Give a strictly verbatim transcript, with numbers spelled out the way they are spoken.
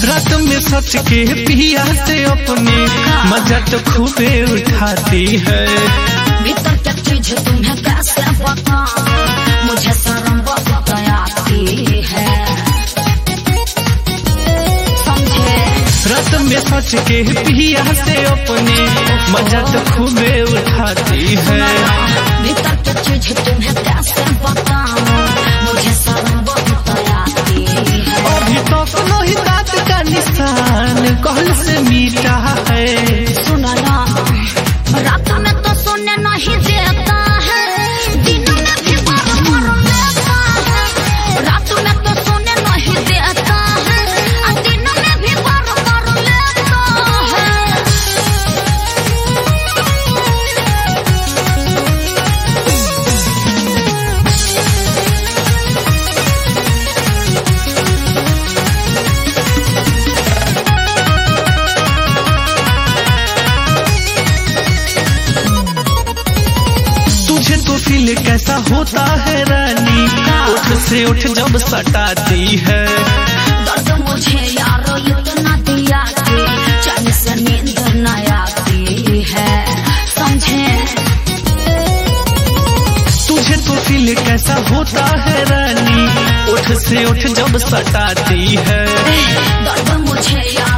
रात में सच के पिया से अपने मजा तो खूबे उठाती है। भीतर क्या चीज तुम्हें कैसे पता, मुझे शर्म बहुत आती है, समझे। रात में सच के पिया से अपने मजा तो खूबे उठाती है। भीतर क्या चीज तुम्हें कैसे पता, मुझे शर्म बहुत आती है। अभी तो सुनो ही दांत का निशान कल से मीठा है। सुना ना, रात में तो सोने नहीं देता है, दिन में भी बार बार लेता है। रात में तो सोने नहीं देता है, और दिन में भी बार बार लेता है। तुझे तो फील कैसा होता है रानी, उठ से उठ जब सटाती है। दर्द मुझे यारो इतना दिया कि चैन से नींद न आती है, समझे। तुझे तो फील कैसा होता है रानी, उठ से उठ जब सटाती है। दर्द मुझे